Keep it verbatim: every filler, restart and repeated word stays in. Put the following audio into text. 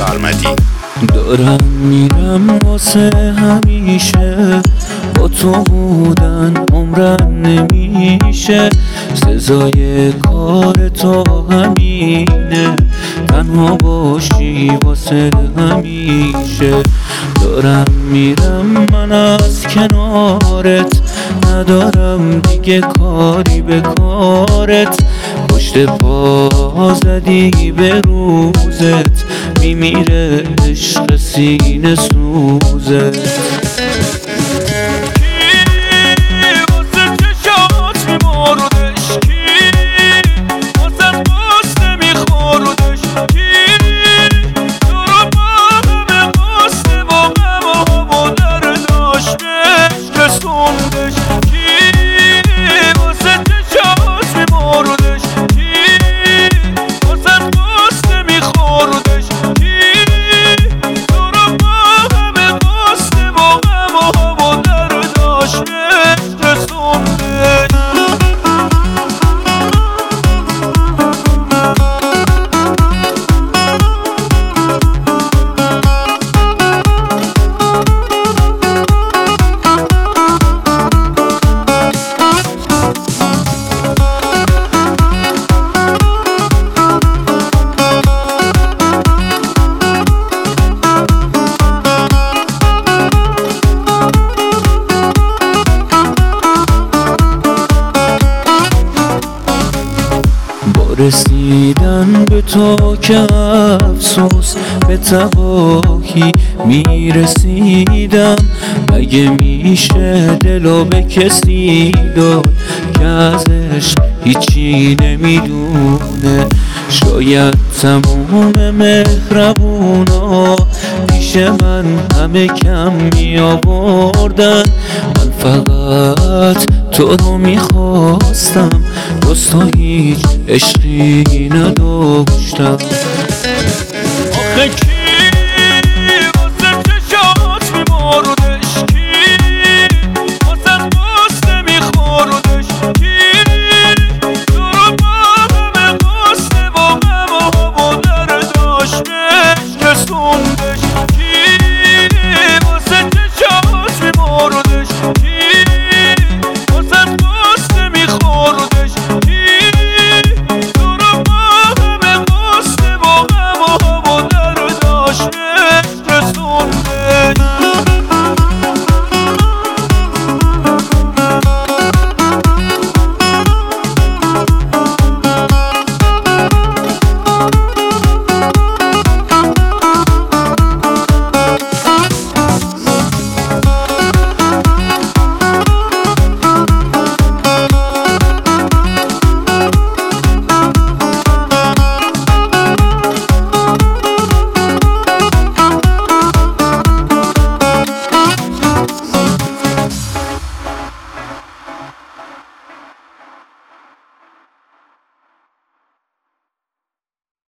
سالمتی. دارم میرم واسه همیشه، با تو بودن عمرم نمیشه، سزای کار تو همینه، تنها باشی واسه همیشه. دارم میرم من از کنارت، ندارم دیگه کاری به کارت، پشت پا زدی به روزت، میمیره عشق سینه سوزت. رسیدن به تو که افسوس به تباهی میرسیدم، مگه میشه دلو به کسی داد که ازش هیچی نمیدونه؟ شاید تموم مهربونا پیش من همه کم می آوردن، من فقط تو رو میخواستم، جز تو هیچ عشقی نداشتم. آخه کی واسه چشات میماردش، کی واسه قصه میخوردش، کی تو رو با همه قصه با غم و درداش بهش رسوندش.